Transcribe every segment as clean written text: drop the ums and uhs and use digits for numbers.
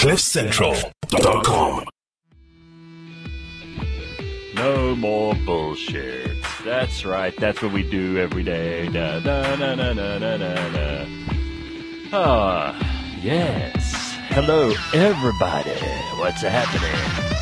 CliffCentral.com. No more bullshit. That's right. That's what we do every day. Da, da, na, na, na, na, na, na. Ah, yes. Hello, everybody. What's happening?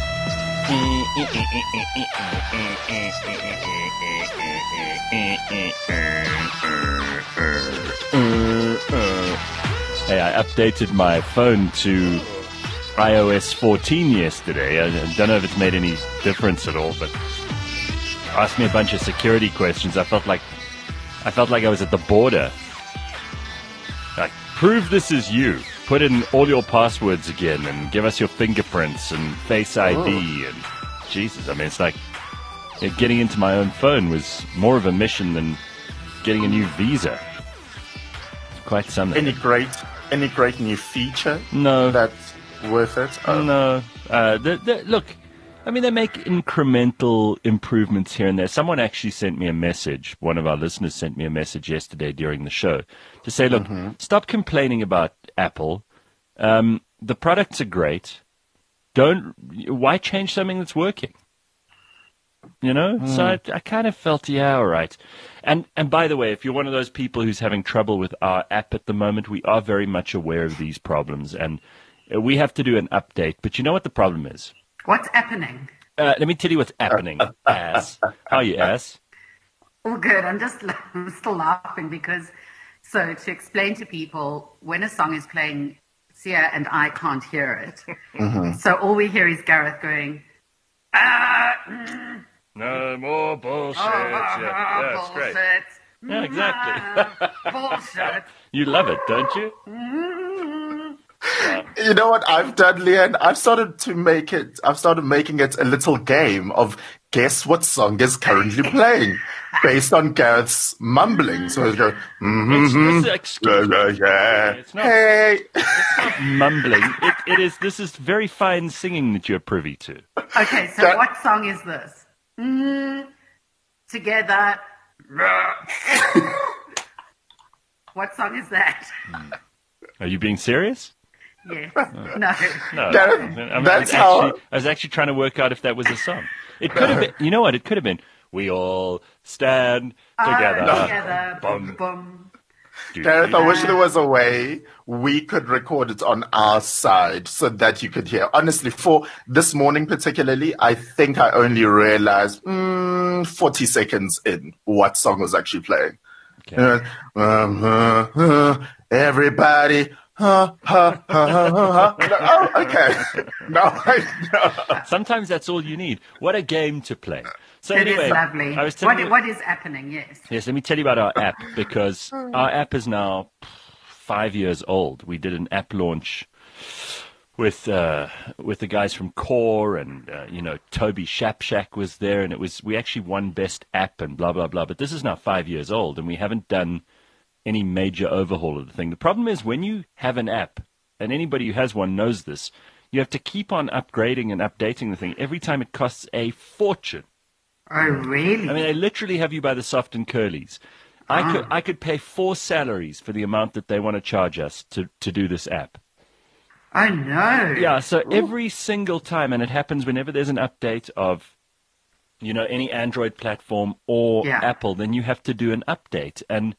Hey, I updated my phone to iOS 14 yesterday. I don't know if it's made any difference at all, but asked me a bunch of security questions. I felt like I was at the border. Like, prove this is you. Put in all your passwords again and give us your fingerprints and Face ID. And Jesus, I mean, it's like getting into my own phone was more of a mission than getting a new visa. It's quite something. Any great new feature? No. That's worth it? Oh. No. Look, I mean, they make incremental improvements here and there. Someone actually sent me a message. One of our listeners sent me a message yesterday during the show to say, look, stop complaining about Apple. The products are great. Why change something that's working? You know? So I kind of felt, yeah, all right. And by the way, if you're one of those people who's having trouble with our app at the moment, we are very much aware of these problems. And we have to do an update. But you know what the problem is? What's happening? Let me tell you what's happening, ass. How are you, ass? All good. I'm still laughing because, so to explain to people, when a song is playing, Sia and I can't hear it. So all we hear is Gareth going, No more bullshit. Yeah, it's bullshit. great. Yeah, exactly. Bullshit. You love it, don't you? You know what I've done, Leanne? I've started making it a little game of guess what song is currently playing based on Gareth's mumbling. So I go, Excuse me. It's not, hey. it's not mumbling. It is. This is very fine singing that you're privy to. Okay, so what song is this? Together. What song is that? Are you being serious? Yes. No. No. That's I was actually trying to work out if that was a song. It could have been. You know what? It could have been. We all stand together. Together. Bum. Boom. Gareth, I wish there was a way we could record it on our side so that you could hear. Honestly, for this morning particularly, I think I only realized 40 seconds in what song was actually playing. Okay. Everybody. Oh, okay. No. Sometimes that's all you need. What a game to play. So It anyway, is lovely. I was telling you, What is happening? Yes. yes, let me tell you about our app because our app is now 5 years old. We did an app launch with the guys from Core and Toby Shapshak was there, and we actually won best app and blah blah blah. But this is now 5 years old, and we haven't done any major overhaul of the thing. The problem is when you have an app, and anybody who has one knows this, you have to keep on upgrading and updating the thing. Every time it costs a fortune. Oh, really? I mean, they literally have you by the soft and curlies. I could pay 4 salaries for the amount that they want to charge us to do this app. Oh, no. Yeah, so every single time, and it happens whenever there's an update of, any Android platform or Apple, then you have to do an update. And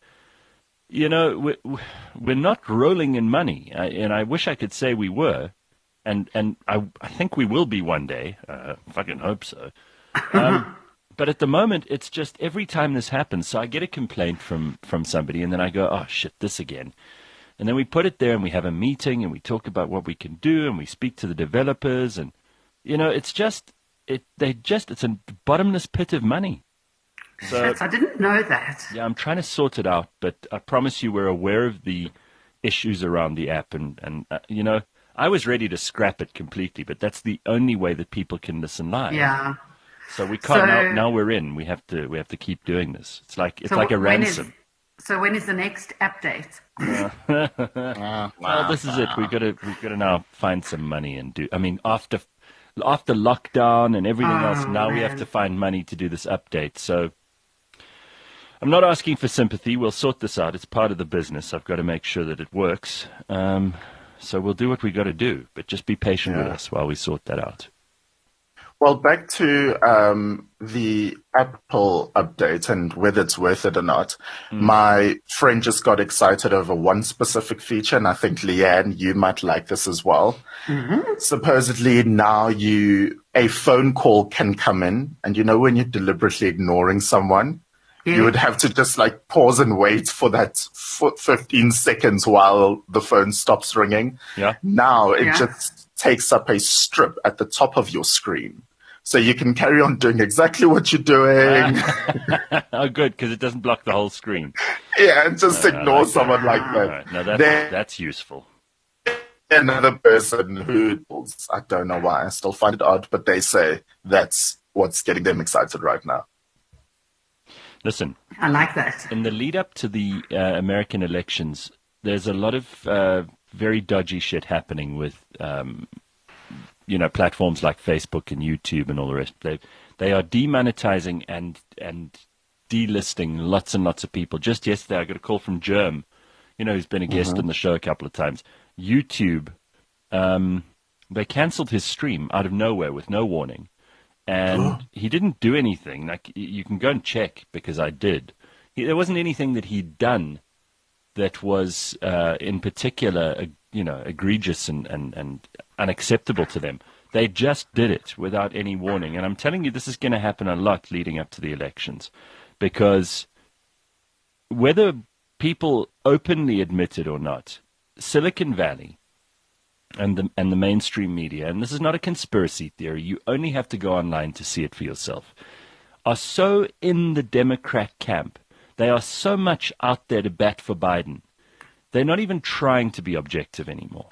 we're not rolling in money, and I wish I could say we were, and I think we will be one day. Fucking hope so. But at the moment, it's just every time this happens. So I get a complaint from somebody, and then I go, oh shit, this again. And then we put it there, and we have a meeting, and we talk about what we can do, and we speak to the developers, and it's a bottomless pit of money. So, I didn't know that. Yeah, I'm trying to sort it out, but I promise you we're aware of the issues around the app. And I was ready to scrap it completely, but that's the only way that people can listen live. Yeah. So we can't, now we're in. We have to keep doing this. It's like a ransom. So when is the next update? Well, this is it. We've got to now find some money and do. I mean, after lockdown and everything else, now we have to find money to do this update. So I'm not asking for sympathy. We'll sort this out. It's part of the business. I've got to make sure that it works. So we'll do what we got to do, but just be patient with us while we sort that out. Well, back to the Apple update and whether it's worth it or not. My friend just got excited over one specific feature, and I think, Leanne, you might like this as well. Supposedly now a phone call can come in, and when you're deliberately ignoring someone, you would have to just like pause and wait for that 15 seconds while the phone stops ringing. Yeah. Now it just takes up a strip at the top of your screen. So you can carry on doing exactly what you're doing. Oh, good, because it doesn't block the whole screen. Yeah, and just ignore someone like that. Right. No, that's useful. Another person who, I don't know why, I still find it odd, but they say that's what's getting them excited right now. Listen, I like that. in the lead up to the American elections, there's a lot of very dodgy shit happening with, platforms like Facebook and YouTube and all the rest. They are demonetizing and delisting lots and lots of people. Just yesterday, I got a call from Germ, who's been a guest on the show a couple of times. YouTube, they canceled his stream out of nowhere with no warning. And he didn't do anything. Like, you can go and check, because I did. There wasn't anything that he'd done that was in particular, egregious and unacceptable to them. They just did it without any warning. And I'm telling you, this is going to happen a lot leading up to the elections, because whether people openly admit it or not, Silicon Valley and the mainstream media, and this is not a conspiracy theory, you only have to go online to see it for yourself, are so in the Democrat camp. They are so much out there to bat for Biden. They're not even trying to be objective anymore.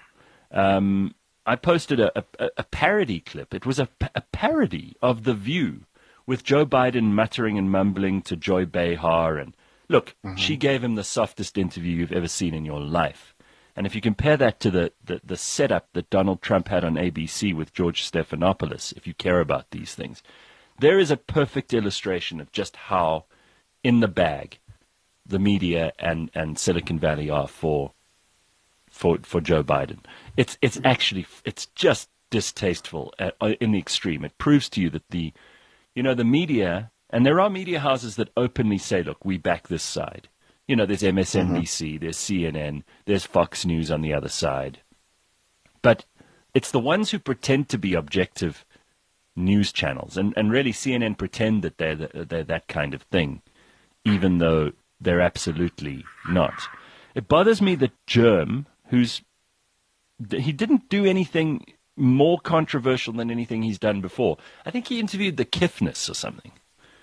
I posted a parody clip. It was a parody of The View with Joe Biden muttering and mumbling to Joy Behar. And look, she gave him the softest interview you've ever seen in your life. And if you compare that to the setup that Donald Trump had on ABC with George Stephanopoulos, if you care about these things, there is a perfect illustration of just how in the bag the media and Silicon Valley are for Joe Biden. It's just distasteful in the extreme. It proves to you that the media, and there are media houses that openly say, look, we back this side. There's MSNBC, there's CNN, there's Fox News on the other side. But it's the ones who pretend to be objective news channels, and really CNN pretend that they're that kind of thing, even though they're absolutely not. It bothers me that Germ, he didn't do anything more controversial than anything he's done before. I think he interviewed the Kifness or something,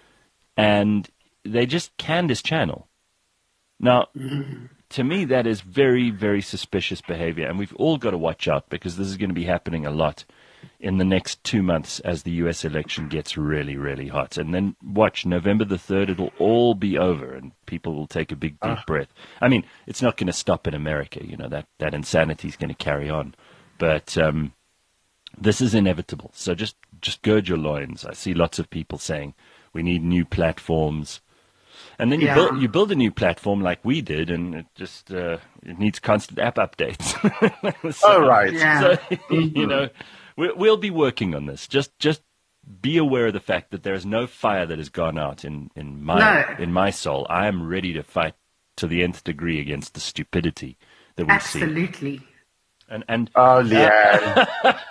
and they just canned his channel. Now, to me, that is very, very suspicious behavior, and we've all got to watch out, because this is going to be happening a lot in the next 2 months as the U.S. election gets really, really hot. And then watch, November the 3rd, it'll all be over, and people will take a big, deep breath. I mean, it's not going to stop in America. That insanity is going to carry on. But this is inevitable. So just gird your loins. I see lots of people saying we need new platforms. And then you build a new platform like we did, and it just it needs constant app updates. So, right. Yeah. So, we'll be working on this. Just be aware of the fact that there is no fire that has gone out in my soul. I am ready to fight to the nth degree against the stupidity that we see. Absolutely. And Leanne.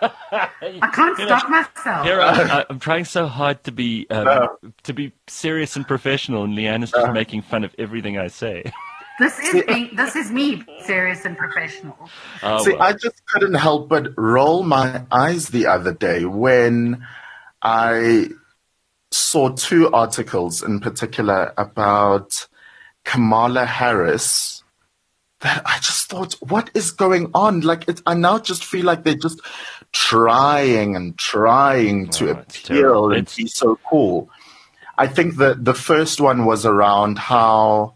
I can't stop myself. Here I'm trying so hard to be serious and professional, and Leanne is just making fun of everything I say. This is me, serious and professional. I just couldn't help but roll my eyes the other day when I saw two articles in particular about Kamala Harris. That I just thought, what is going on? I now just feel like they're just trying to appeal and be so cool. I think the first one was around how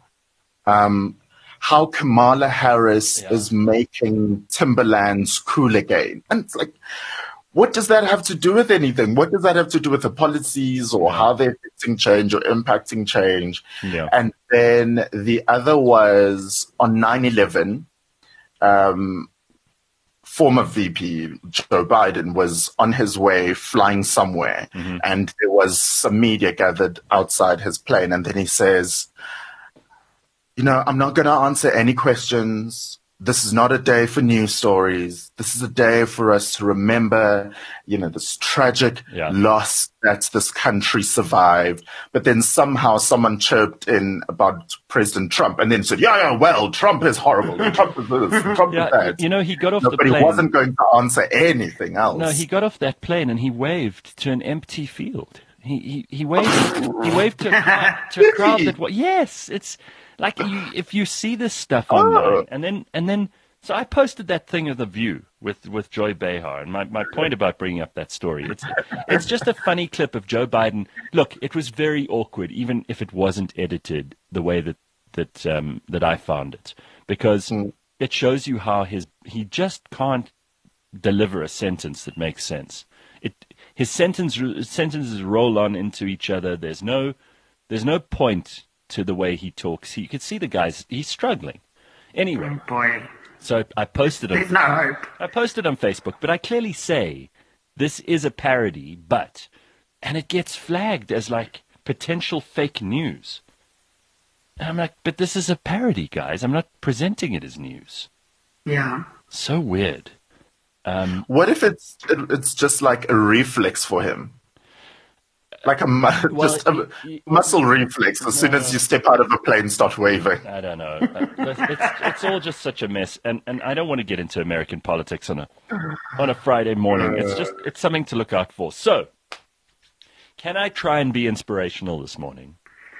Kamala Harris is making Timberland's cool again. And it's like, what does that have to do with anything? What does that have to do with the policies or how they're fixing change or impacting change? Yeah. And then the other was on 9/11. former VP, Joe Biden, was on his way flying somewhere, and there was some media gathered outside his plane, and then he says, I'm not going to answer any questions. This is not a day for news stories. This is a day for us to remember, this tragic loss that this country survived. But then somehow someone chirped in about President Trump and then said, well, Trump is horrible. Trump is this, Trump is that. He got off the plane. But he wasn't going to answer anything else. No, he got off that plane and he waved to an empty field. He waved to a crowd that, yes, it's... Like if you see this stuff online, and then, so I posted that thing of The View with Joy Behar, and my point about bringing up that story, it's just a funny clip of Joe Biden. Look, it was very awkward, even if it wasn't edited the way that I found it, because it shows you how he just can't deliver a sentence that makes sense. His sentences roll on into each other. There's no point to the way he talks. You could see the guy's, he's struggling. Anyway. Oh boy. So I posted There's no hope. I posted on Facebook, but I clearly say this is a parody, and it gets flagged as like potential fake news. And I'm like, but this is a parody, guys. I'm not presenting it as news. Yeah. So weird. What if it's just like a reflex for him? Like a muscle reflex. As soon as you step out of a plane, start waving. I don't know. It's all just such a mess, and I don't want to get into American politics on a Friday morning. It's something to look out for. So, can I try and be inspirational this morning?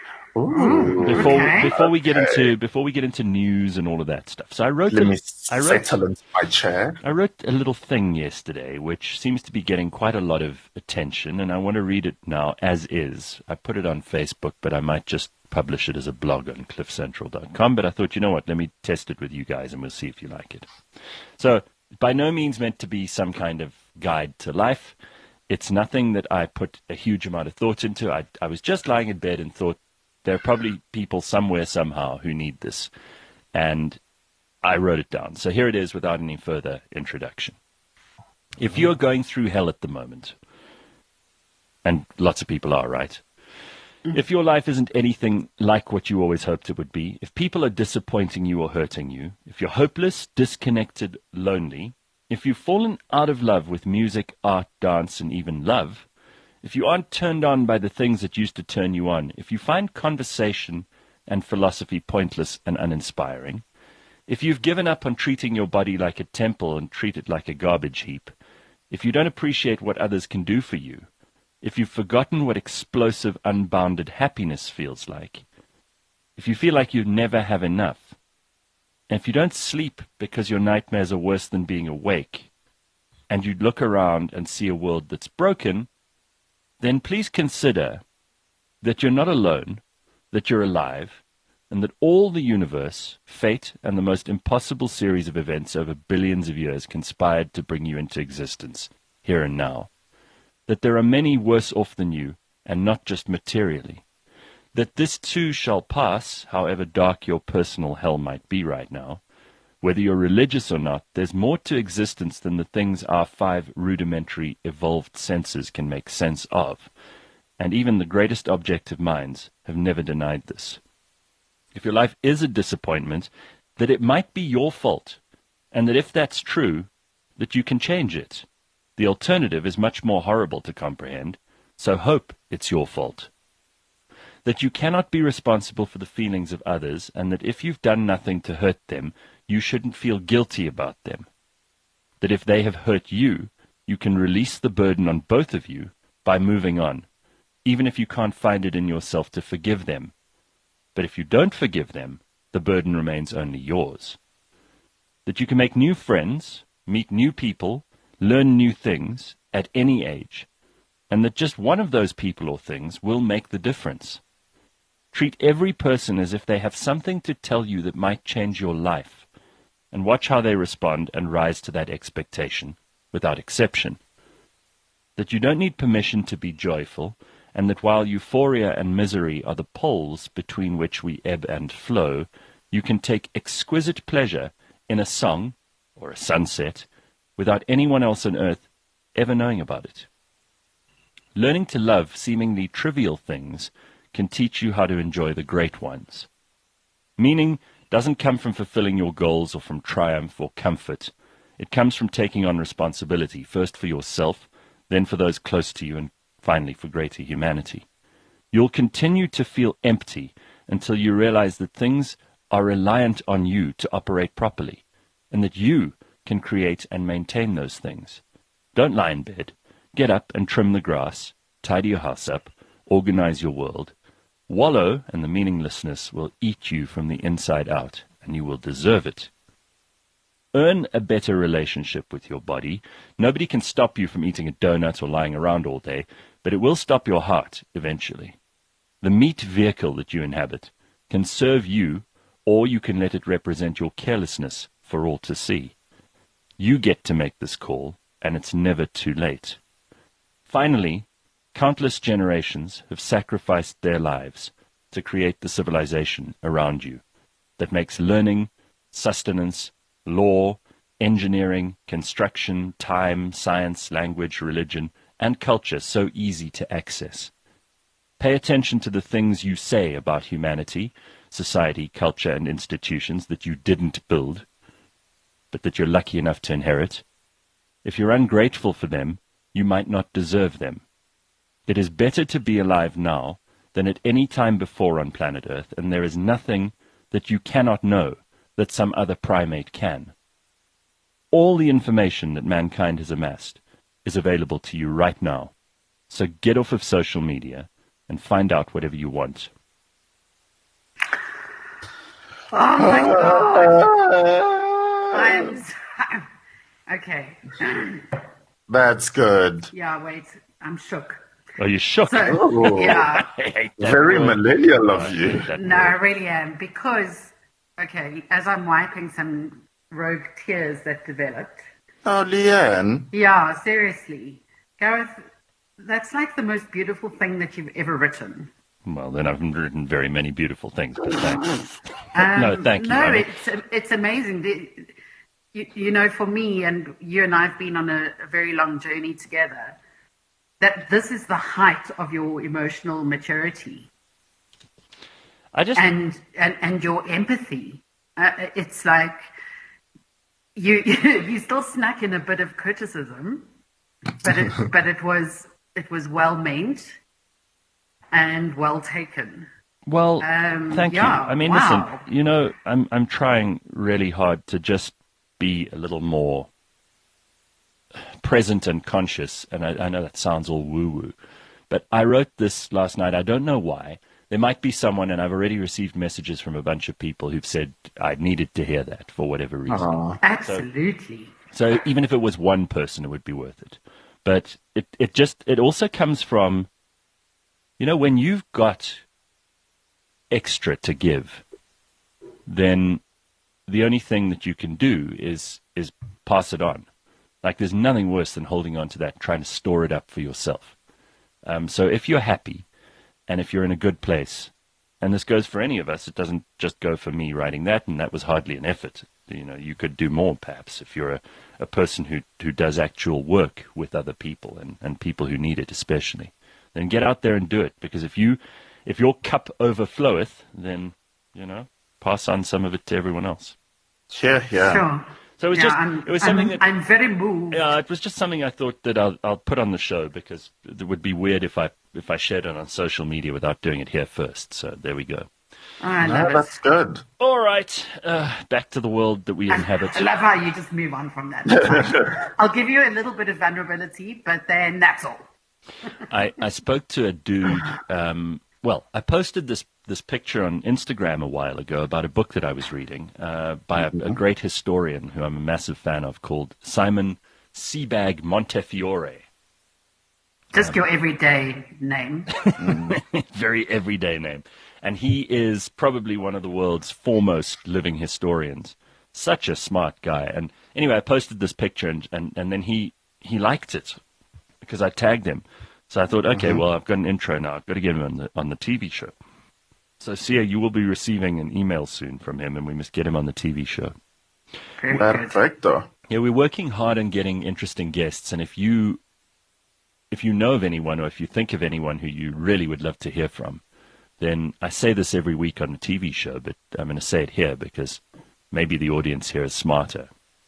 Ooh, before we get into news and all of that stuff. So I wrote settle into my chair. I wrote a little thing yesterday which seems to be getting quite a lot of attention, and I want to read it now as is. I put it on Facebook, but I might just publish it as a blog on cliffcentral.com, but I thought, you know what, let me test it with you guys and we'll see if you like it. So, by no means meant to be some kind of guide to life. It's nothing that I put a huge amount of thought into. I was just lying in bed and thought, there are probably people somewhere, somehow, who need this. And I wrote it down. So here it is without any further introduction. If you're going through hell at the moment, and lots of people are, right? If your life isn't anything like what you always hoped it would be, if people are disappointing you or hurting you, if you're hopeless, disconnected, lonely, if you've fallen out of love with music, art, dance, and even love, if you aren't turned on by the things that used to turn you on, if you find conversation and philosophy pointless and uninspiring, if you've given up on treating your body like a temple and treat it like a garbage heap, if you don't appreciate what others can do for you, if you've forgotten what explosive, unbounded happiness feels like, if you feel like you never have enough, and if you don't sleep because your nightmares are worse than being awake, and you look around and see a world that's broken, then please consider that you're not alone, that you're alive, and that all the universe, fate, and the most impossible series of events over billions of years conspired to bring you into existence, here and now. That there are many worse off than you, and not just materially. That this too shall pass, however dark your personal hell might be right now. Whether you're religious or not, there's more to existence than the things our 5 rudimentary evolved senses can make sense of, and even the greatest objective minds have never denied this. If your life is a disappointment, that it might be your fault, and that if that's true, that you can change it. The alternative is much more horrible to comprehend, so hope it's your fault. That you cannot be responsible for the feelings of others, and that if you've done nothing to hurt them, you shouldn't feel guilty about them. That if they have hurt you, you can release the burden on both of you by moving on, even if you can't find it in yourself to forgive them. But if you don't forgive them, the burden remains only yours. That you can make new friends, meet new people, learn new things at any age, and that just one of those people or things will make the difference. Treat every person as if they have something to tell you that might change your life, and watch how they respond and rise to that expectation, without exception. That you don't need permission to be joyful, and that while euphoria and misery are the poles between which we ebb and flow, you can take exquisite pleasure in a song, or a sunset, without anyone else on earth ever knowing about it. Learning to love seemingly trivial things can teach you how to enjoy the great ones. Meaning doesn't come from fulfilling your goals or from triumph or comfort. It comes from taking on responsibility, first for yourself, then for those close to you, and finally for greater humanity. You'll continue to feel empty until you realize that things are reliant on you to operate properly, and that you can create and maintain those things. Don't lie in bed. Get up and trim the grass, tidy your house up, organize your world. Wallow, and the meaninglessness will eat you from the inside out, and you will deserve it. Earn a better relationship with your body. Nobody can stop you from eating a donut or lying around all day, but it will stop your heart eventually. The meat vehicle that you inhabit can serve you, or you can let it represent your carelessness for all to see. You get to make this call, and it's never too late. Finally, countless generations have sacrificed their lives to create the civilization around you that makes learning, sustenance, law, engineering, construction, time, science, language, religion, and culture so easy to access. Pay attention to the things you say about humanity, society, culture, and institutions that you didn't build, but that you're lucky enough to inherit. If you're ungrateful for them, you might not deserve them. It is better to be alive now than at any time before on planet Earth, and there is nothing that you cannot know that some other primate can. All the information that mankind has amassed is available to you right now. So get off of social media and find out whatever you want. Oh my God. Okay. That's good. Yeah, wait. I'm shook. Are you shook? So, yeah. I hate that Very word. millennial I of you. hate that No, I word. really am. Because, okay, as I'm wiping some rogue tears that developed. Oh, Leanne. Yeah, seriously. Gareth, that's like the most beautiful thing that you've ever written. Well, then I've written very many beautiful things, but thanks. No, thank you. No, I mean, it's amazing. You know, for me, and you and I have been on a very long journey together, that this is the height of your emotional maturity. And your empathy. It's like you still snuck in a bit of criticism, but it was well meant and well taken. well, thank you. yeah, I mean, wow. listen, you know, I'm trying really hard to just be a little more present and conscious, and I know that sounds all woo-woo, but I wrote this last night. I don't know why. There might be someone, and I've already received messages from a bunch of people who've said I needed to hear that for whatever reason. Absolutely. So even if it was one person, it would be worth it. But it also comes from, you know, when you've got extra to give, then the only thing that you can do is pass it on. Like, there's nothing worse than holding on to that, trying to store it up for yourself. So if you're happy, and if you're in a good place, and this goes for any of us, it doesn't just go for me writing that, and that was hardly an effort. You know, you could do more, perhaps, if you're a person who does actual work with other people and people who need it especially. Then get out there and do it, because if your cup overfloweth, then, you know, pass on some of it to everyone else. Yeah. Sure. So it was something that I'm very moved. Yeah, it was just something I thought that I'll put on the show, because it would be weird if I shared it on social media without doing it here first. So there we go. Oh, I No, love it. that's good. All right, back to the world that we inhabit. I love how you just move on from that. That's fine. I'll give you a little bit of vulnerability, but then that's all. I spoke to a dude. Well, I posted this picture on Instagram a while ago about a book that I was reading by a great historian who I'm a massive fan of, called Simon Sebag Montefiore. Just your everyday name. Very everyday name. And he is probably one of the world's foremost living historians. Such a smart guy. And anyway, I posted this picture, and then he liked it because I tagged him. So I thought, okay, well, I've got an intro now. I've got to get him on the TV show. So, Sia, you will be receiving an email soon from him, and we must get him on the TV show. Very good. Perfecto. Yeah, we're working hard on getting interesting guests, and if you know of anyone, or if you think of anyone who you really would love to hear from, then I say this every week on the TV show, but I'm going to say it here because maybe the audience here is smarter.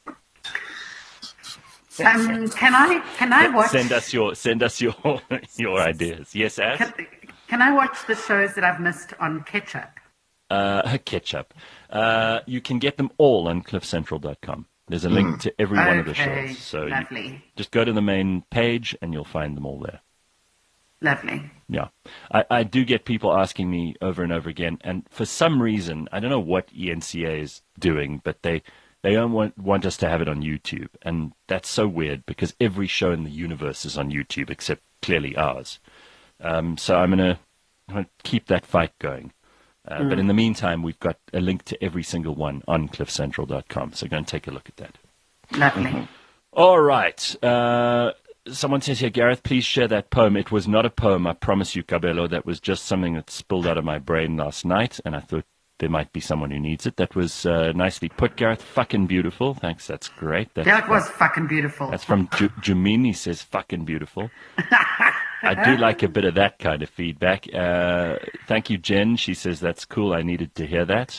Can I watch? Send us your your ideas. Yes, Ash? Can I watch the shows that I've missed on Ketchup? Ketchup. You can get them all on cliffcentral.com. There's a link to every one of the shows. So just go to the main page and you'll find them all there. Lovely. Yeah. I do get people asking me over and over again, and for some reason, I don't know what ENCA is doing, but they don't want us to have it on YouTube. And that's so weird because every show in the universe is on YouTube except clearly ours. So I'm going to keep that fight going. But in the meantime, we've got a link to every single one on cliffcentral.com. So go and take a look at that. Lovely. All right. Someone says here, Gareth, please share that poem. It was not a poem, I promise you, Cabello. That was just something that spilled out of my brain last night, and I thought there might be someone who needs it. That was nicely put, Gareth. Fucking beautiful. Thanks, that's great. That was fucking beautiful. That's from Jumini, says fucking beautiful. I do like a bit of that kind of feedback. Thank you, Jen. She says, that's cool. I needed to hear that.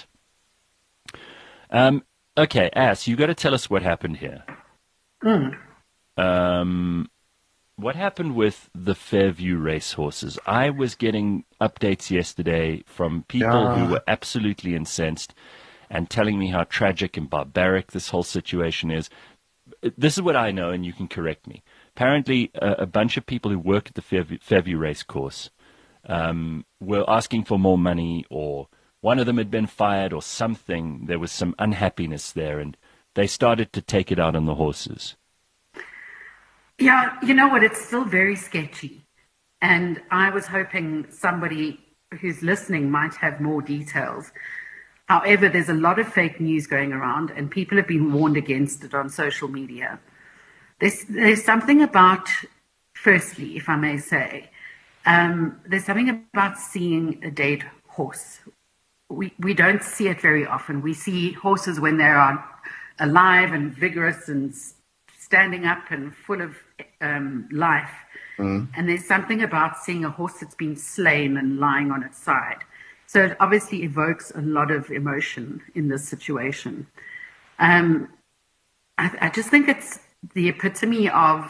Okay, Ass, you got to tell us what happened here. What happened with the Fairview racehorses? I was getting updates yesterday from people who were absolutely incensed and telling me how tragic and barbaric this whole situation is. This is what I know, and you can correct me. Apparently, a bunch of people who work at the Fairview race course were asking for more money, or one of them had been fired or something. There was some unhappiness there, and they started to take it out on the horses. Yeah, you know what? It's still very sketchy. And I was hoping somebody who's listening might have more details. However, there's a lot of fake news going around, and people have been warned against it on social media. There's something about, firstly, if I may say, there's something about seeing a dead horse. We don't see it very often. We see horses when they are alive and vigorous and standing up and full of life. And there's something about seeing a horse that's been slain and lying on its side. So it obviously evokes a lot of emotion in this situation. I just think it's the epitome of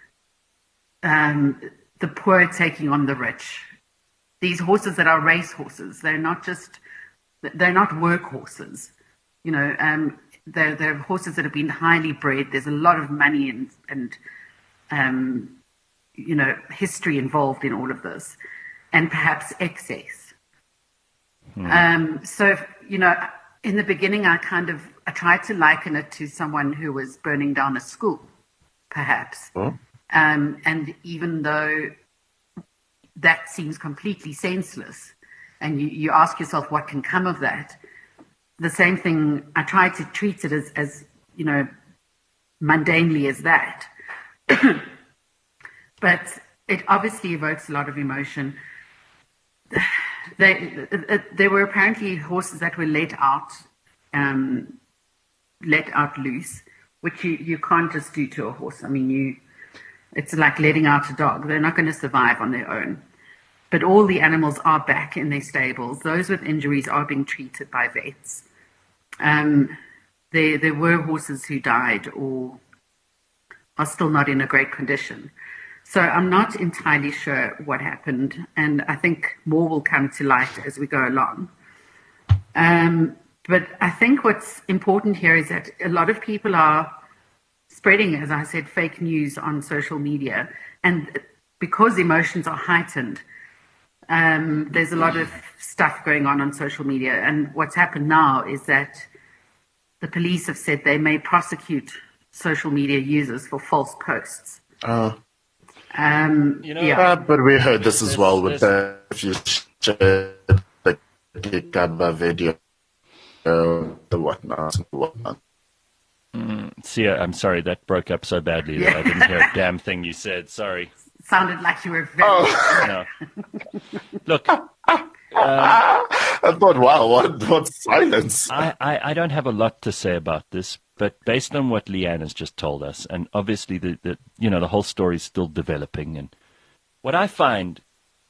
the poor taking on the rich. These horses that are race horses, they're not work horses. You know, they're horses that have been highly bred. There's a lot of money and you know, history involved in all of this, and perhaps excess. So, you know, in the beginning, I tried to liken it to someone who was burning down a school, perhaps. And even though that seems completely senseless, and you ask yourself what can come of that, the same thing, I tried to treat it as you know, mundanely as that. But it obviously evokes a lot of emotion. There were apparently horses that were let out loose, which you can't just do to a horse. I mean, it's like letting out a dog. They're not going to survive on their own. But all the animals are back in their stables. Those with injuries are being treated by vets. There were horses who died or are still not in a great condition. So I'm not entirely sure what happened, and I think more will come to light as we go along. But I think what's important here is that a lot of people are spreading, as I said, fake news on social media. And because emotions are heightened, there's a lot of stuff going on social media. And what's happened now is that the police have said they may prosecute social media users for false posts. You know, but we heard this as well with the Gaba video, the whatnot. See, I'm sorry, that broke up so badly that I didn't hear a damn thing you said. Sorry. Sounded like you were very... No. Look. I thought, wow, what silence. I don't have a lot to say about this, But based on what Leanne has just told us, and obviously the whole story is still developing, and what I find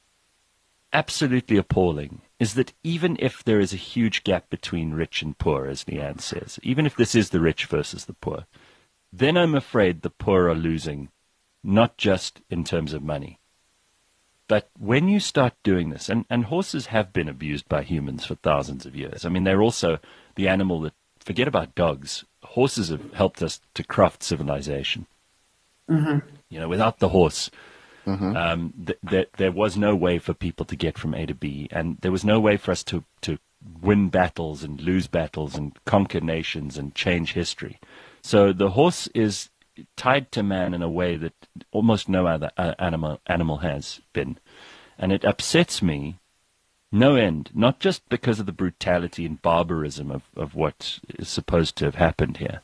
absolutely appalling is that even if there is a huge gap between rich and poor, as Leanne says, even if this is the rich versus the poor, then I'm afraid the poor are losing, not just in terms of money. But when you start doing this, and horses have been abused by humans for thousands of years. I mean, they're also the animal that, forget about dogs, horses have helped us to craft civilization. Mm-hmm. Without the horse, there was no way for people to get from A to B, and there was no way for us to win battles and lose battles and conquer nations and change history. So the horse is tied to man in a way that almost no other animal has been. And it upsets me no end, not just because of the brutality and barbarism of what is supposed to have happened here,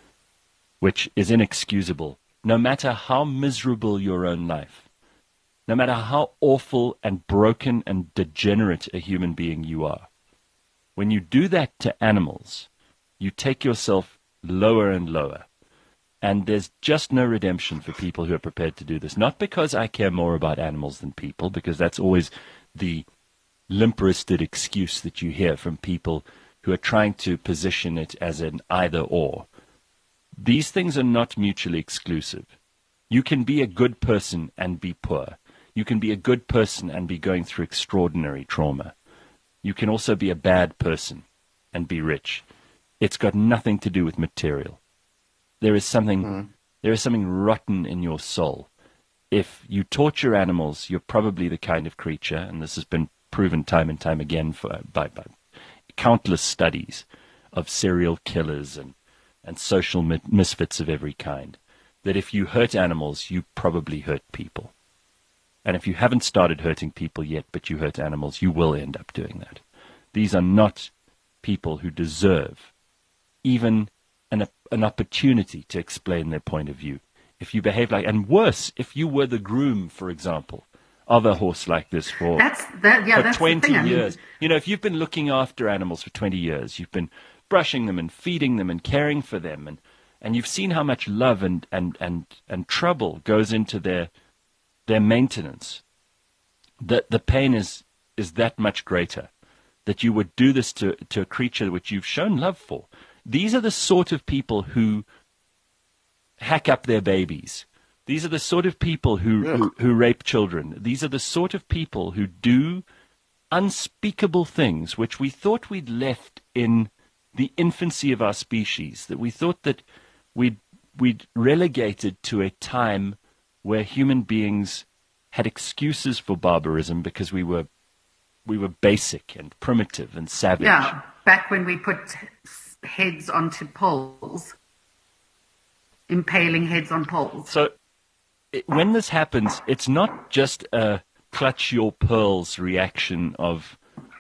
which is inexcusable, no matter how miserable your own life, no matter how awful and broken and degenerate a human being you are. When you do that to animals, you take yourself lower and lower. And there's just no redemption for people who are prepared to do this. Not because I care more about animals than people, because that's always the limp-wristed excuse that you hear from people who are trying to position it as an either-or. These things are not mutually exclusive. You can be a good person and be poor. You can be a good person and be going through extraordinary trauma. You can also be a bad person and be rich. It's got nothing to do with material. There is something rotten in your soul. If you torture animals, you're probably the kind of creature, and this has been proven time and time again by countless studies of serial killers and social misfits of every kind, that if you hurt animals, you probably hurt people. And if you haven't started hurting people yet, but you hurt animals, you will end up doing that. These are not people who deserve even an opportunity to explain their point of view. If you behave like, and worse, if you were the groom, for example, of a horse like this for 20 years. If you've been looking after animals for 20 years, you've been brushing them and feeding them and caring for them, and you've seen how much love and trouble goes into their maintenance, that the pain is that much greater, that you would do this to a creature which you've shown love for. These are the sort of people who hack up their babies. These are the sort of people who rape children. These are the sort of people who do unspeakable things which we thought we'd left in the infancy of our species, that we thought that we'd relegated to a time where human beings had excuses for barbarism because we were basic and primitive and savage. Yeah, back when we put heads onto poles, impaling heads on poles. So when this happens, it's not just a clutch your pearls reaction of,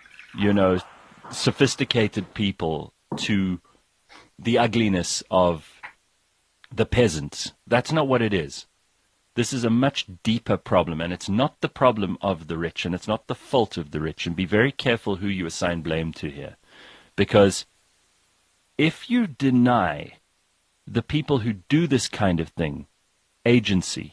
sophisticated people to the ugliness of the peasants. That's not what it is. This is a much deeper problem, and it's not the problem of the rich, and it's not the fault of the rich. And be very careful who you assign blame to here. Because if you deny the people who do this kind of thing agency,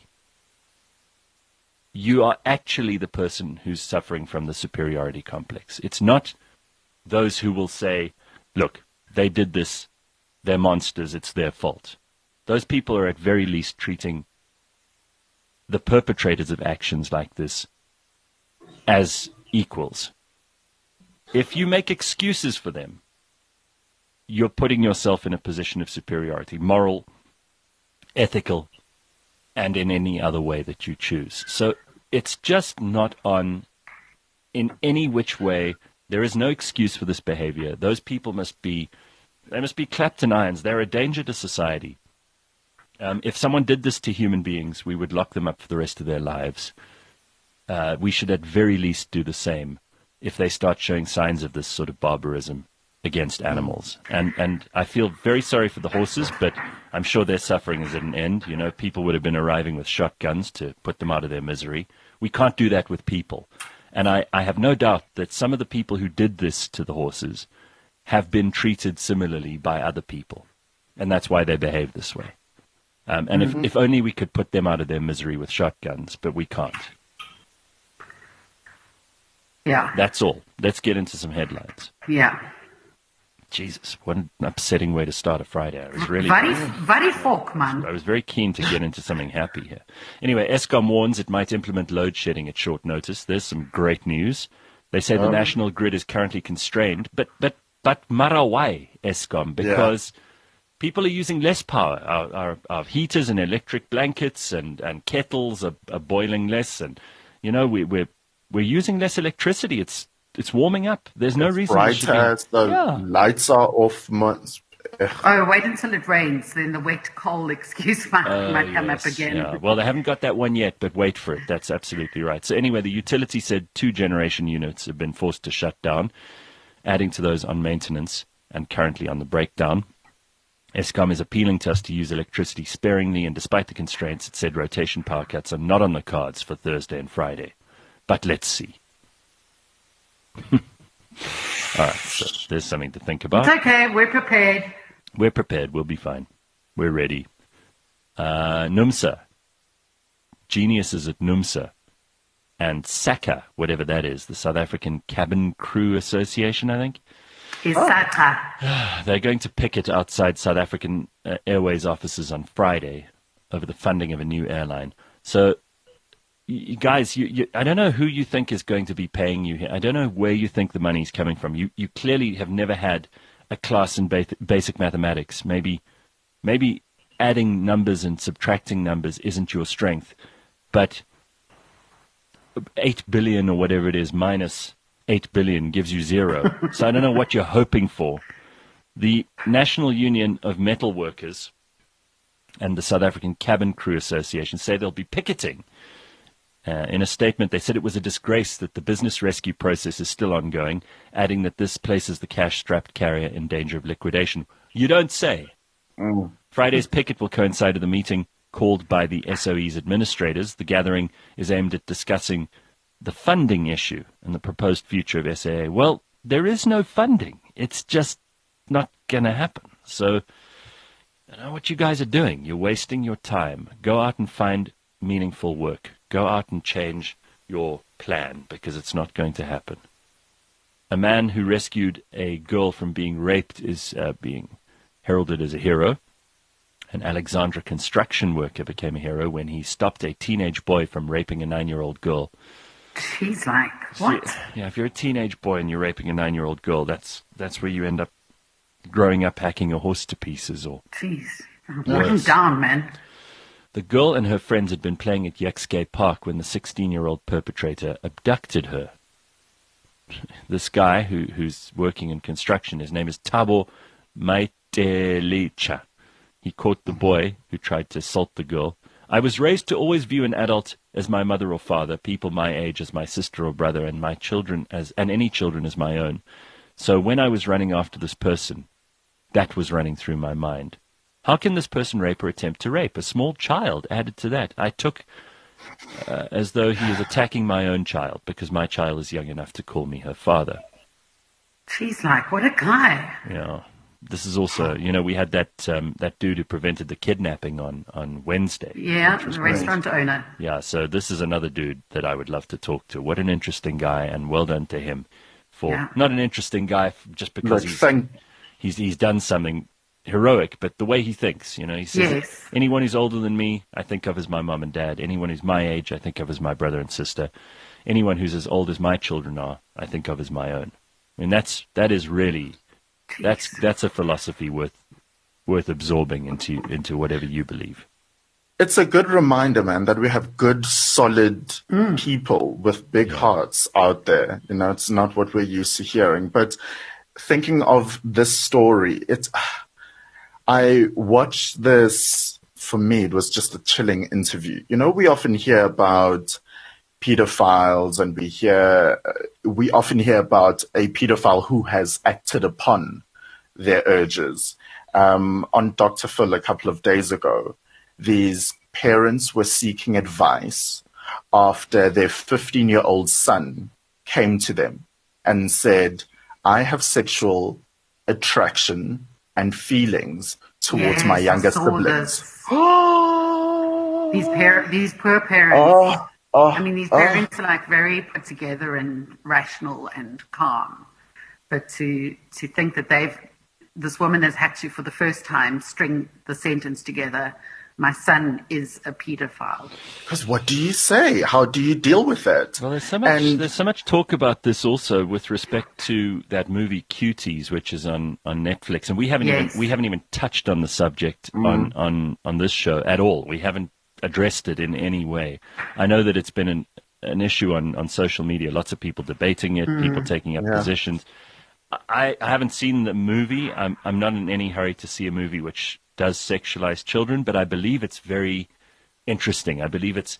you are actually the person who's suffering from the superiority complex. It's not those who will say, look, they did this, they're monsters, it's their fault. Those people are at very least treating the perpetrators of actions like this as equals. If you make excuses for them, you're putting yourself in a position of superiority, moral, ethical, and in any other way that you choose. So it's just not on in any which way. There is no excuse for this behavior. Those people must be clapped in irons. They're a danger to society. If someone did this to human beings, we would lock them up for the rest of their lives. We should at very least do the same if they start showing signs of this sort of barbarism against animals. And I feel very sorry for the horses, but I'm sure their suffering is at an end. People would have been arriving with shotguns to put them out of their misery. We can't do that with people. And I have no doubt that some of the people who did this to the horses have been treated similarly by other people. And that's why they behave this way. And if only we could put them out of their misery with shotguns, but we can't. Yeah. That's all. Let's get into some headlines. Yeah. Jesus, what an upsetting way to start a Friday. I was really Very folk, man. I was very keen to get into something happy here. Anyway, Eskom warns it might implement load shedding at short notice. There's some great news. They say the national grid is currently constrained, but mara why, Eskom? Because people are using less power. Our heaters and electric blankets and kettles are boiling less, and we're using less electricity. It's warming up. There's no reason. The lights are off. Oh, wait until it rains. Then the wet, cold excuse might come up again. Yeah. Well, they haven't got that one yet, but wait for it. That's absolutely right. So anyway, the utility said 2 generation units have been forced to shut down, adding to those on maintenance and currently on the breakdown. Eskom is appealing to us to use electricity sparingly, and despite the constraints, it said rotation power cuts are not on the cards for Thursday and Friday. But let's see. All right, so there's something to think about. It's okay. We're prepared. We're prepared. We'll be fine. We're ready. NUMSA. Geniuses at NUMSA. And SACA, whatever that is, the South African Cabin Crew Association, I think. They're going to picket outside South African Airways offices on Friday over the funding of a new airline. So, you guys, I don't know who you think is going to be paying you here. I don't know where you think the money's coming from. You clearly have never had a class in basic mathematics. Maybe adding numbers and subtracting numbers isn't your strength. But 8 billion or whatever it is minus 8 billion gives you 0. So I don't know what you're hoping for. The National Union of Metal Workers and the South African Cabin Crew Association say they'll be picketing. In a statement, they said it was a disgrace that the business rescue process is still ongoing, adding that this places the cash-strapped carrier in danger of liquidation. You don't say. Friday's picket will coincide with a meeting called by the SOE's administrators. The gathering is aimed at discussing the funding issue and the proposed future of SAA. Well, there is no funding. It's just not going to happen. So, I don't know what you guys are doing. You're wasting your time. Go out and find meaningful work. Go out and change your plan, because it's not going to happen. A man who rescued a girl from being raped is being heralded as a hero. An Alexandra construction worker became a hero when he stopped a teenage boy from raping a 9-year-old girl. She's like, what? Yeah, if you're a teenage boy and you're raping a 9-year-old girl, that's where you end up growing up hacking a horse to pieces. Or jeez, put him down, man. The girl and her friends had been playing at Yexke Park when the 16-year-old perpetrator abducted her. This guy who's working in construction, his name is Thabo Maitelicha. He caught the boy who tried to assault the girl. I was raised to always view an adult as my mother or father, people my age as my sister or brother, and my children and any children as my own. So when I was running after this person, that was running through my mind. How can this person rape or attempt to rape? A small child added to that. I took as though he was attacking my own child, because my child is young enough to call me her father. She's like, what a guy. This is also, we had that dude who prevented the kidnapping on Wednesday. Yeah, the restaurant owner. Yeah, so this is another dude that I would love to talk to. What an interesting guy, and well done to him for not an interesting guy just because he's done something heroic, but the way he thinks, he says, anyone who's older than me, I think of as my mom and dad. Anyone who's my age, I think of as my brother and sister. Anyone who's as old as my children are, I think of as my own. I mean, that is really, that's a philosophy worth absorbing into whatever you believe. It's a good reminder, man, that we have good, solid people with big hearts out there. It's not what we're used to hearing. But thinking of this story, I watched this, for me, it was just a chilling interview. We often hear about pedophiles, and we often hear about a pedophile who has acted upon their urges. On Dr. Phil a couple of days ago, these parents were seeking advice after their 15-year-old son came to them and said, I have sexual attraction and feelings towards my Yes, I younger saw siblings. this. Oh, These poor parents. I mean, these oh. parents are like very put together and rational and calm. But to think that this woman has had to, for the first time, string the sentence together. My son is a pedophile. Because what do you say? How do you deal with it? Well, there's so much talk about this also with respect to that movie Cuties, which is on Netflix, and we haven't even touched on the subject on this show at all. We haven't addressed it in any way. I know that it's been an issue on social media. Lots of people debating it, people taking up positions. I haven't seen the movie. I'm not in any hurry to see a movie which does sexualize children, but I believe it's very interesting. I believe it's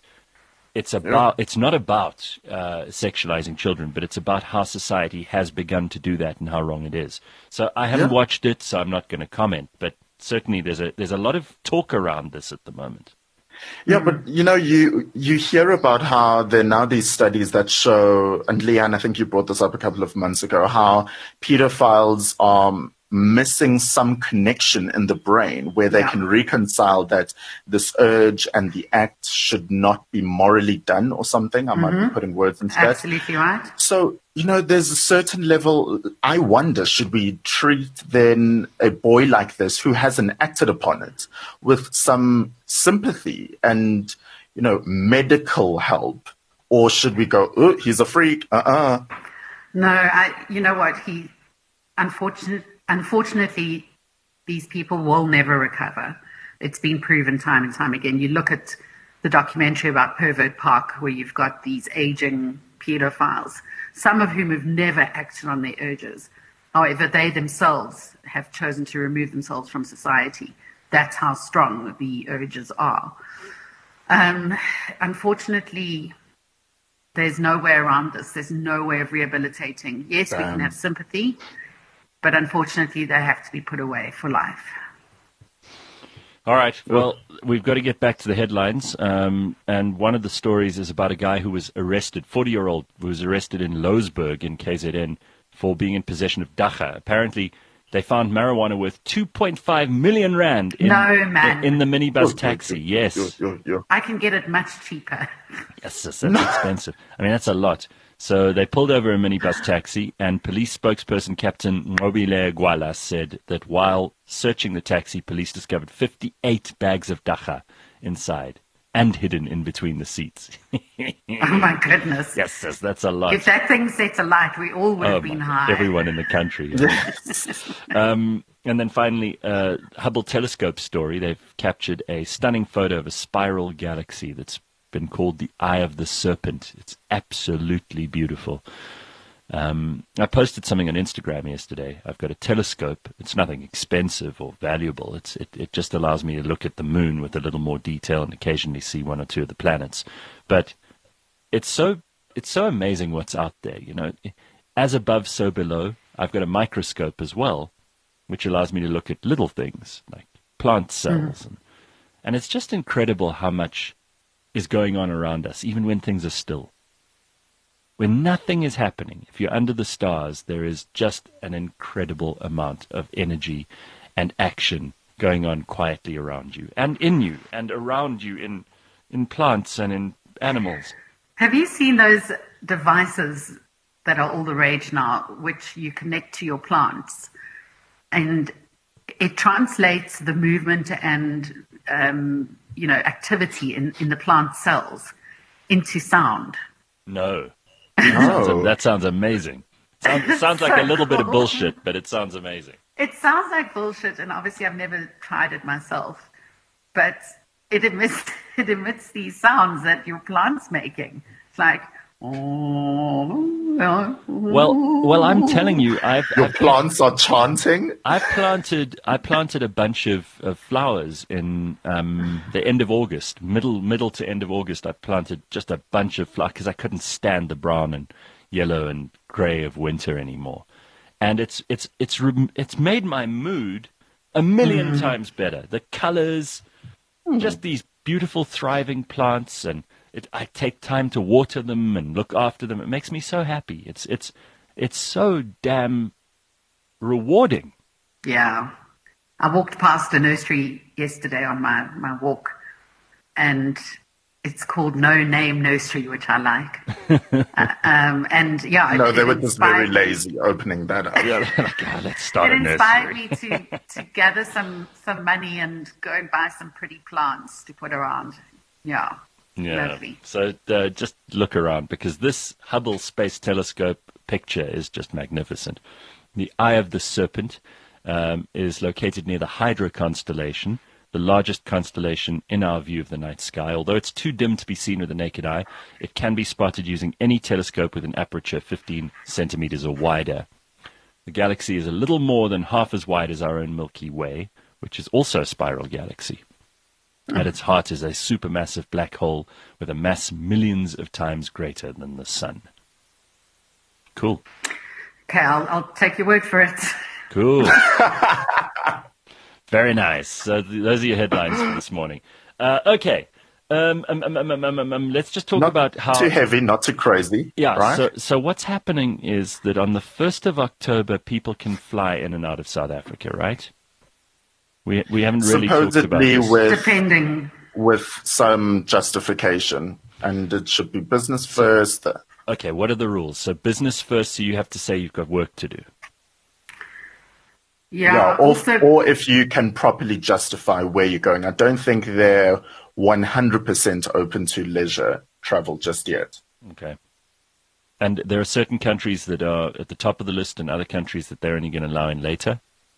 not about sexualizing children, but it's about how society has begun to do that and how wrong it is. So I haven't watched it, so I'm not going to comment. But certainly there's a lot of talk around this at the moment. Yeah, but you hear about how there are now these studies that show, and Leanne, I think you brought this up a couple of months ago, how pedophiles are missing some connection in the brain where they can reconcile that this urge and the act should not be morally done or something. I might be putting words into that. Absolutely right. So, there's a certain level, I wonder, should we treat then a boy like this who hasn't acted upon it with some sympathy and, medical help? Or should we go, oh, he's a freak, No, you know what, Unfortunately, these people will never recover. It's been proven time and time again. You look at the documentary about Pervert Park, where you've got these aging pedophiles, some of whom have never acted on their urges. However, they themselves have chosen to remove themselves from society. That's how strong the urges are. Unfortunately, there's no way around this. There's no way of rehabilitating. Yes, we can have sympathy, but unfortunately, they have to be put away for life. All right. Well, we've got to get back to the headlines. And one of the stories is about a guy who was arrested, 40-year-old, who was arrested in Louwsburg in KZN for being in possession of dacha. Apparently, they found marijuana worth 2.5 million rand in the minibus taxi. Yes. I can get it much cheaper. Yes, that's expensive. I mean, that's a lot. So they pulled over a minibus taxi, and police spokesperson Captain Mobile Gwala said that while searching the taxi, police discovered 58 bags of dacha inside and hidden in between the seats. Oh, my goodness. Yes, that's a lot. If that thing set alight, we all would have been high. Everyone in the country. And then finally, Hubble telescope story. They've captured a stunning photo of a spiral galaxy that's been called the Eye of the Serpent. It's absolutely beautiful. I posted something on Instagram yesterday. I've got a telescope. It's nothing expensive or valuable. It just allows me to look at the moon with a little more detail and occasionally see one or two of the planets. But it's so amazing what's out there. As above, so below. I've got a microscope as well, which allows me to look at little things like plant cells, and it's just incredible how much is going on around us, even when things are still. When nothing is happening, if you're under the stars, there is just an incredible amount of energy and action going on quietly around you, and in you, and around you in plants and in animals. Have you seen those devices that are all the rage now, which you connect to your plants, and it translates the movement and activity in the plant cells into sound? No. That sounds amazing. Sounds like a little bit of bullshit, but it sounds amazing. It sounds like bullshit, and obviously I've never tried it myself, but it emits these sounds that your plant's making. It's like, well, I'm telling you, your plants are chanting. I planted a bunch of flowers in the end of August, middle to end of August. I planted just a bunch of flowers because I couldn't stand the brown and yellow and grey of winter anymore, and it's made my mood a million times better. The colours, just these beautiful thriving plants, and I take time to water them and look after them. It makes me so happy. It's so damn rewarding. Yeah. I walked past a nursery yesterday on my walk, and it's called No Name Nursery, which I like. And yeah, No, they were just very lazy opening that up. Yeah, like, let's start it a inspired nursery. me to gather some money and go and buy some pretty plants to put around. Yeah, lovely. So just look around, because this Hubble Space Telescope picture is just magnificent. The Eye of the Serpent is located near the Hydra constellation, the largest constellation in our view of the night sky. Although it's too dim to be seen with the naked eye, it can be spotted using any telescope with an aperture 15 centimeters or wider. The galaxy is a little more than half as wide as our own Milky Way, which is also a spiral galaxy. At its heart is a supermassive black hole with a mass millions of times greater than the sun. Cool. Okay, I'll take your word for it. Cool. Very nice. So those are your headlines for this morning. Okay. Let's just talk about how... Not too heavy, not too crazy. Yeah, right? So what's happening is that on the 1st of October, people can fly in and out of South Africa, right? We haven't really talked about this. Depending. With some justification, and it should be business first. Okay, what are the rules? So business first, so you have to say you've got work to do. Yeah, or if you can properly justify where you're going. I don't think they're 100% open to leisure travel just yet. Okay. And there are certain countries that are at the top of the list and other countries that they're only going to allow in later?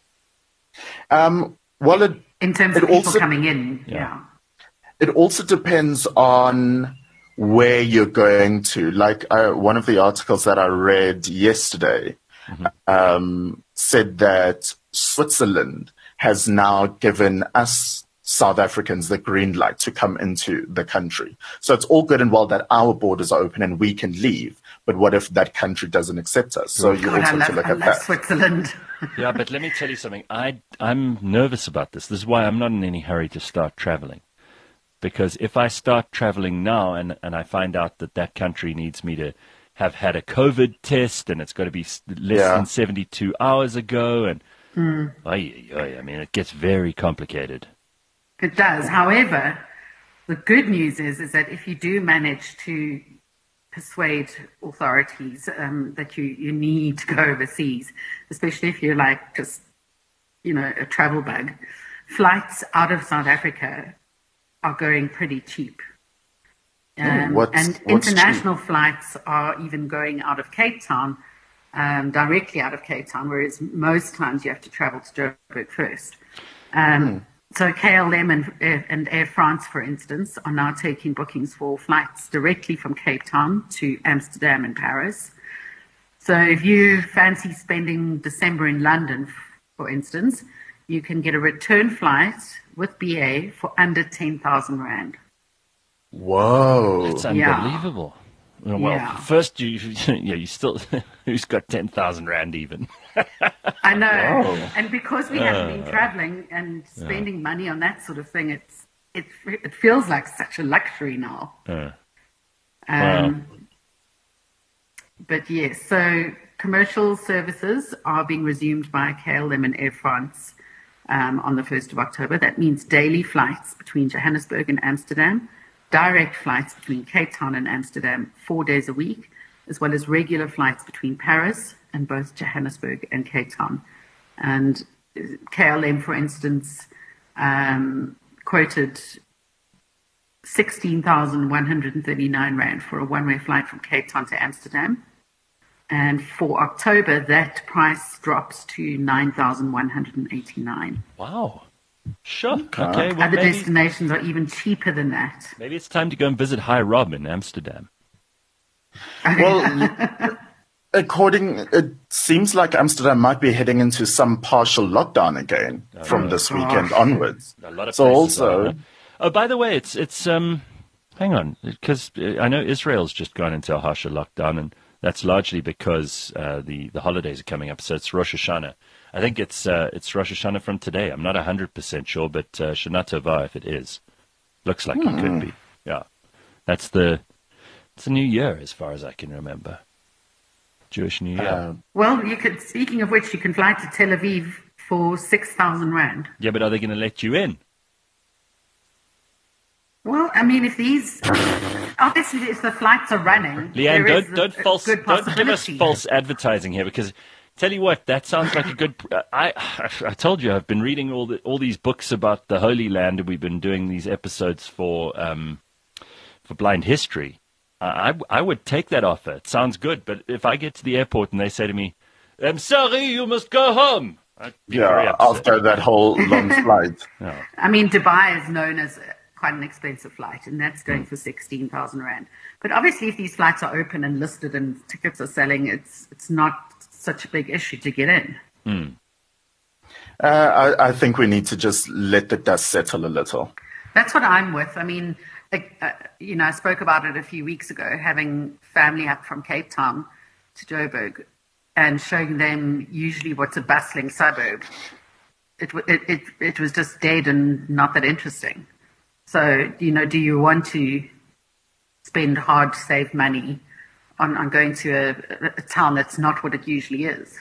In terms of people coming in, yeah. It also depends on where you're going to. Like one of the articles that I read yesterday said that Switzerland has now given us South Africans the green light to come into the country. So it's all good and well that our borders are open and we can leave. But what if that country doesn't accept us? So you also have to look at that. Switzerland. Yeah, but let me tell you something. I'm nervous about this. This is why I'm not in any hurry to start traveling. Because if I start traveling now and I find out that country needs me to have had a COVID test and it's got to be less than 72 hours ago, and I mean, it gets very complicated. It does. However, the good news is that if you do manage to persuade authorities that you need to go overseas, especially if you're like just, a travel bug, flights out of South Africa are going pretty cheap. And international flights are even going out of Cape Town, directly out of Cape Town, whereas most times you have to travel to Joburg first. So KLM and Air France, for instance, are now taking bookings for flights directly from Cape Town to Amsterdam and Paris. So if you fancy spending December in London, for instance, you can get a return flight with BA for under 10,000 Rand. Whoa. That's unbelievable. Yeah. Well, first, you still, who's got 10,000 Rand even? I know. Whoa. And because we haven't been traveling and spending money on that sort of thing, it feels like such a luxury now. Wow. But yes, so commercial services are being resumed by KLM and Air France on the 1st of October. That means daily flights between Johannesburg and Amsterdam, direct flights between Cape Town and Amsterdam 4 days a week, as well as regular flights between Paris and both Johannesburg and Cape Town. And KLM, for instance, quoted 16,139 Rand for a one-way flight from Cape Town to Amsterdam. And for October, that price drops to 9,189. Wow. Sure. Okay. Well, other destinations are even cheaper than that. Maybe it's time to go and visit High Rob in Amsterdam. Well, it seems like Amsterdam might be heading into some partial lockdown again from this weekend onwards. A lot of places are, huh? Oh, by the way, it's hang on, because I know Israel's just gone into a harsher lockdown, and that's largely because the holidays are coming up. So it's Rosh Hashanah. I think it's Rosh Hashanah from today. I'm not 100% sure, but Shana Tova, if it is, looks like it could be. Yeah, it's a New Year as far as I can remember. Jewish New Year. Well, speaking of which, you can fly to Tel Aviv for 6,000 rand. Yeah, but are they going to let you in? Well, I mean, if these, obviously, if the flights are running, Leanne, there don't is a good don't give us possibility. false advertising here, because tell you what, that sounds like a good. I told you I've been reading all these books about the Holy Land, and we've been doing these episodes for Blind History. I would take that offer. It sounds good, but if I get to the airport and they say to me, "I'm sorry, you must go home," I'd be very upset. After that whole long flight. Yeah. I mean, Dubai is known as quite an expensive flight, and that's going for 16,000 rand. But obviously, if these flights are open and listed and tickets are selling, it's not such a big issue to get in. I think we need to just let the dust settle a little. That's what I'm with. I mean, I spoke about it a few weeks ago, having family up from Cape Town to Joburg and showing them usually what's a bustling suburb. It was just dead and not that interesting. So, do you want to spend hard saved money on going to a town that's not what it usually is?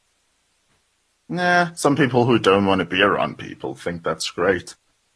Nah, some people who don't want to be around people think that's great.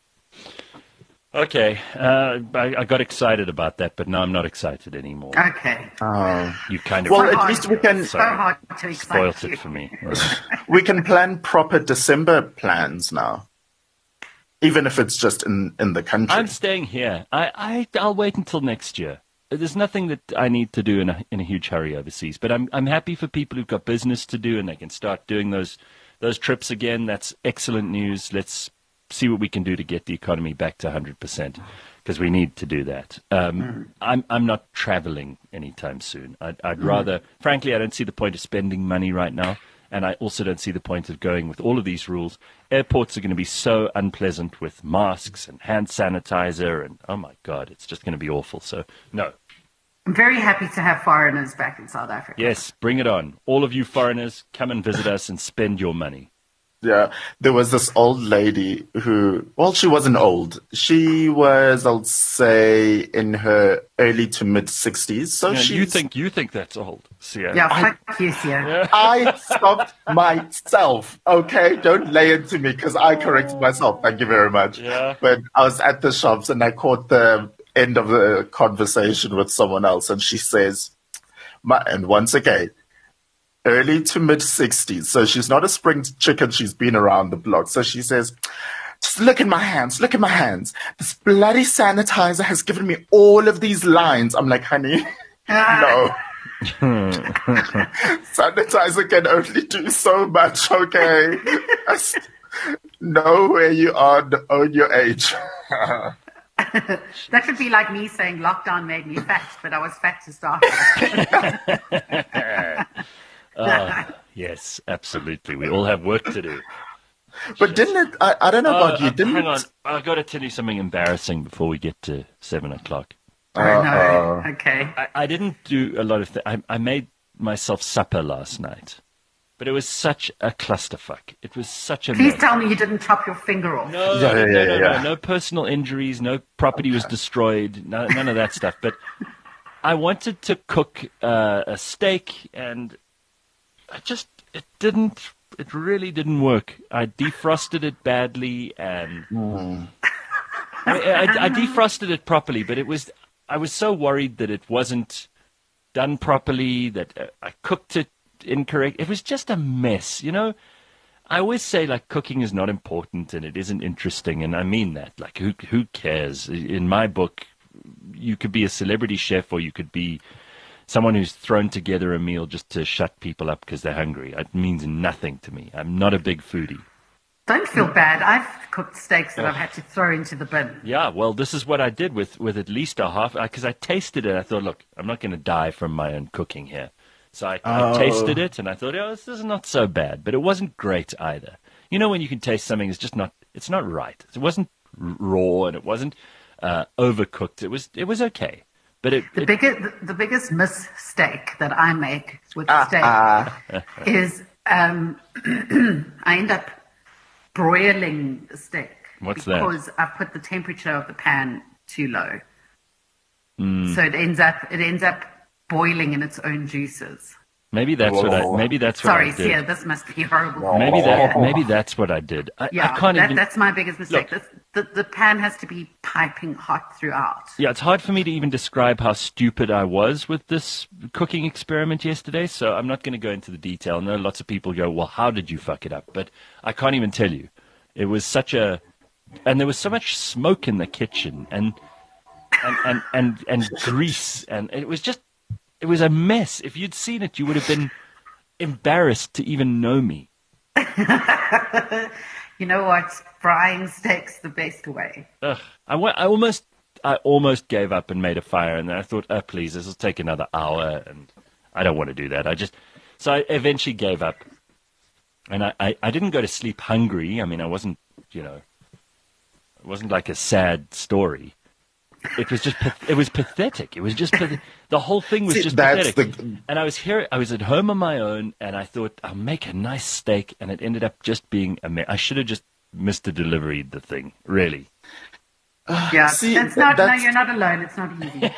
Okay, I got excited about that, but now I'm not excited anymore. Okay. You kind of Well, at least we can So hard to excite spoiled you. it for me. we can plan proper December plans now. Even if it's just in the country. I'm staying here. I'll wait until next year. There's nothing that I need to do in a huge hurry overseas. But I'm happy for people who've got business to do and they can start doing those trips again. That's excellent news. Let's see what we can do to get the economy back to 100%, because we need to do that. I'm not traveling anytime soon. I'd rather, frankly, I don't see the point of spending money right now. And I also don't see the point of going with all of these rules. Airports are going to be so unpleasant with masks and hand sanitizer, and oh my God, it's just going to be awful. So, no. I'm very happy to have foreigners back in South Africa. Yes, bring it on. All of you foreigners, come and visit us and spend your money. Yeah, there was this old lady who, well, she wasn't old. She was, I'll say, in her early to mid 60s. So you think that's old, Sia. Yeah, fuck you, Sia. I stopped myself. Okay, don't lay into me because I corrected myself. Thank you very much. Yeah. But I was at the shops and I caught the end of the conversation with someone else, and she says, and once again, early to mid 60s. So she's not a spring chicken. She's been around the block. So she says, just look at my hands. Look at my hands. This bloody sanitizer has given me all of these lines. I'm like, honey, no. Sanitizer can only do so much, okay? Know where you are, own your age. That would be like me saying lockdown made me fat, but I was fat to start with. Yes, absolutely. We all have work to do. But didn't it, I don't know about you, didn't hang on. it? I've got to tell you something embarrassing before we get to 7 o'clock. Oh, no. Okay. I didn't do a lot of things. I made myself supper last night, but it was such a clusterfuck. It was such a Please mess. tell me you didn't chop your finger off. No. No personal injuries, no property was destroyed, none of that stuff. But I wanted to cook a steak, and it really didn't work. I defrosted it badly, and I defrosted it properly, but I was so worried that it wasn't done properly, that I cooked it incorrect. It was just a mess, I always say, like, cooking is not important and it isn't interesting, and I mean that. Like, who cares? In my book, you could be a celebrity chef, or you could be someone who's thrown together a meal just to shut people up because they're hungry. It means nothing to me. I'm not a big foodie. Don't feel bad. I've cooked steaks that I've had to throw into the bin. Yeah, well, this is what I did with at least a half, because I tasted it. I thought, look, I'm not going to die from my own cooking here. So I tasted it, and I thought, this is not so bad. But it wasn't great either. When you can taste something, it's not right. It wasn't raw, and it wasn't overcooked. It was okay. But the biggest mistake that I make with steak is I end up broiling the steak. What's that? Because I've put the temperature of the pan too low. So it ends up boiling in its own juices. Maybe that's what I Sorry, did. Sia, this must be horrible. Maybe that's what I did. I can't even. That's my biggest mistake. The pan has to be piping hot throughout. Yeah, it's hard for me to even describe how stupid I was with this cooking experiment yesterday, so I'm not going to go into the detail. I know lots of people go, well, how did you fuck it up? But I can't even tell you. It was and there was so much smoke in the kitchen and grease, and it was a mess. If you'd seen it, you would have been embarrassed to even know me. You know what? Frying steak's the best way. I almost gave up and made a fire, and then I thought, oh, please, this will take another hour, and I don't want to do that. So I eventually gave up, and I didn't go to sleep hungry. I mean, I wasn't, it wasn't like a sad story. It was pathetic. It was just the whole thing was just pathetic. And I was at home on my own, and I thought I'll make a nice steak, and it ended up just being a mess. I should have just Mr. Delivery'd the thing, really. Yeah, you're not alone. It's not easy.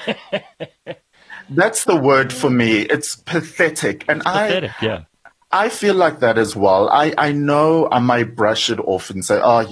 That's the word for me. It's pathetic, and pathetic, yeah. I feel like that as well. I know I might brush it off and say, I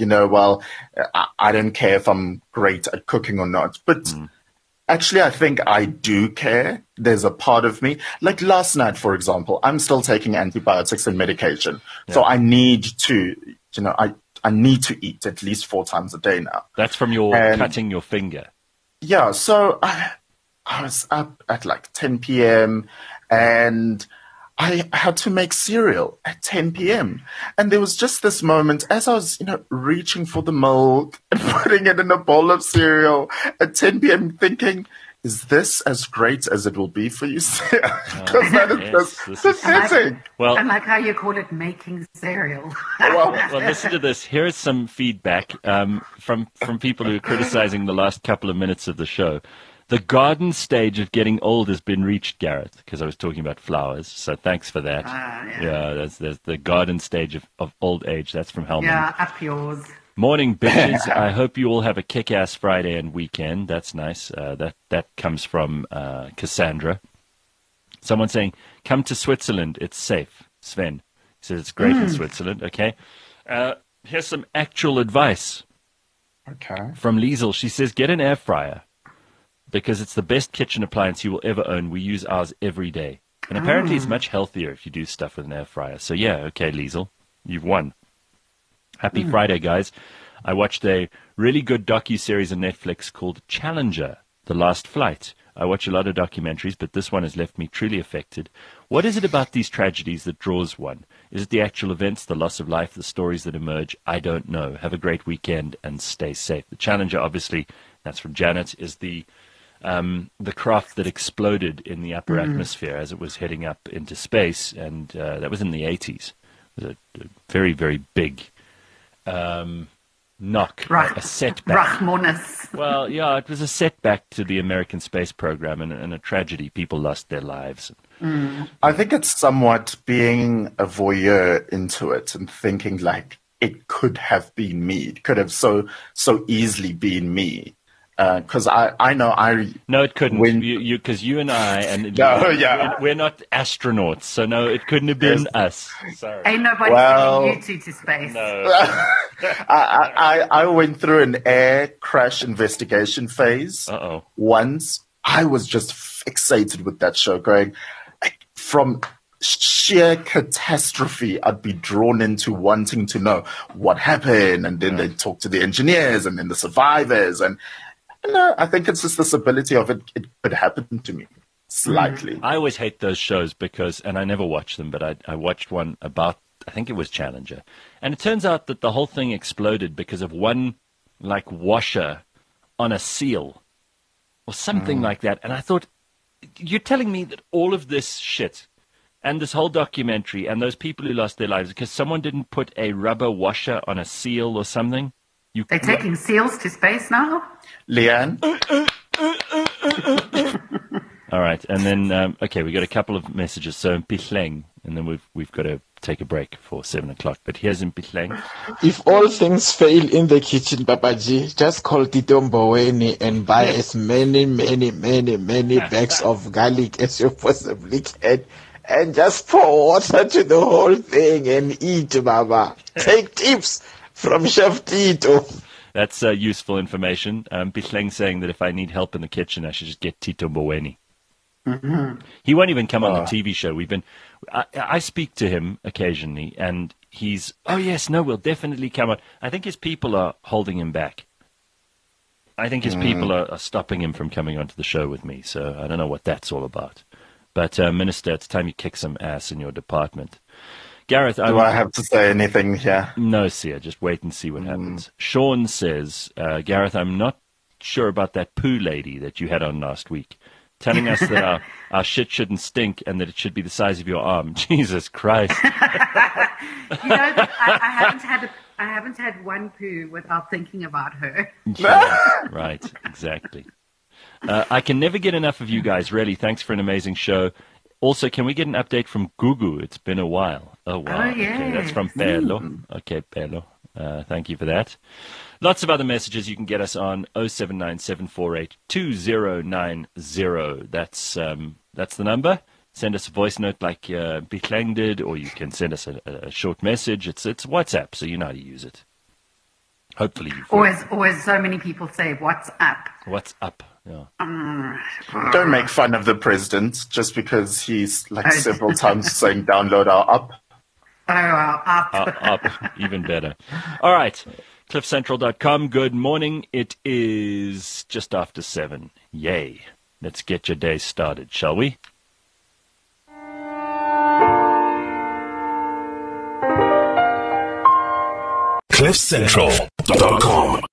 don't care if I'm great at cooking or not. But actually, I think I do care. There's a part of me. Like last night, for example, I'm still taking antibiotics and medication. Yeah. So I need to, I need to eat at least 4 times a day now. That's from your cutting your finger. Yeah. So I was up at like 10 p.m. and I had to make cereal at 10 p.m. And there was just this moment as I was, reaching for the milk and putting it in a bowl of cereal at 10 p.m. thinking, is this as great as it will be for you? Because that is just pathetic. I like how you call it making cereal. Well, listen to this. Here's some feedback from people who are criticizing the last couple of minutes of the show. The garden stage of getting old has been reached, Gareth, because I was talking about flowers. So thanks for that. There's the garden stage of old age. That's from Helman. Yeah, up yours. Morning, bitches. I hope you all have a kick-ass Friday and weekend. That's nice. That comes from Cassandra. Someone saying, come to Switzerland. It's safe. Sven says it's great in Switzerland. Okay. Here's some actual advice. Okay. From Liesel. She says, get an air fryer, because it's the best kitchen appliance you will ever own. We use ours every day. And apparently it's much healthier if you do stuff with an air fryer. So yeah, okay, Liesel, you've won. Happy Friday, guys. I watched a really good docu-series on Netflix called Challenger, The Last Flight. I watch a lot of documentaries, but this one has left me truly affected. What is it about these tragedies that draws one? Is it the actual events, the loss of life, the stories that emerge? I don't know. Have a great weekend and stay safe. The Challenger, obviously, that's from Janet, is the craft that exploded in the upper atmosphere as it was heading up into space, and that was in the 80s. It was a very, very big knock, a setback. Rachmaninoff. Well, yeah, it was a setback to the American space program and a tragedy. People lost their lives. I think it's somewhat being a voyeur into it and thinking like it could have been me. It could have so easily been me. Because I know I... No, it couldn't. Because you and I... and we're not astronauts, so no, it couldn't have been us. Sorry. Ain't nobody sending you two to space. No. I went through an air crash investigation phase. Once. I was just fixated with that show, going from sheer catastrophe, I'd be drawn into wanting to know what happened, and then they'd talk to the engineers and then the survivors, and I think it's just this ability of it could happen to me slightly. I always hate those shows because, and I never watched them, but I watched one about, I think it was Challenger. And it turns out that the whole thing exploded because of one, like, washer on a seal or something like that. And I thought, you're telling me that all of this shit and this whole documentary and those people who lost their lives because someone didn't put a rubber washer on a seal or something? They're taking seals to space now? Leanne? All right, and then, we got a couple of messages. So Mpihleng, and then we've got to take a break for 7 o'clock. But here's Mpihleng. If all things fail in the kitchen, Papaji, just call Tito Mboweni and buy as many bags of garlic as you possibly can. and just pour water to the whole thing and eat, Baba. Take tips from Chef Tito. That's useful information. Bitleng saying that if I need help in the kitchen, I should just get Tito Mboweni. He won't even come on the TV show. I speak to him occasionally, and he's, oh yes, no, we'll definitely come on. I think his people are holding him back. I think his people are stopping him from coming onto the show with me, so I don't know what that's all about. But, Minister, it's time you kick some ass in your department. Gareth, do I have to say anything here? No, Sia, just wait and see what happens. Sean says, Gareth, I'm not sure about that poo lady that you had on last week, telling us that our shit shouldn't stink and that it should be the size of your arm. Jesus Christ. I haven't had one poo without thinking about her. Yeah, right, exactly. I can never get enough of you guys, really. Thanks for an amazing show. Also, can we get an update from Gugu? It's been a while. Oh, wow. Oh, yes. Okay, that's from Pelo. Okay, Pelo. Thank you for that. Lots of other messages you can get us on 0797482090. That's the number. Send us a voice note like Bitleng did, or you can send us a short message. It's WhatsApp, so you know how to use it. Hopefully you've Always so many people say, what's up? What's up? Yeah. Don't make fun of the president just because he's several times saying download our app. Oh, our app. Up, even better. All right, cliffcentral.com. Good morning. It is just after 7. Yay. Let's get your day started, shall we? cliffcentral.com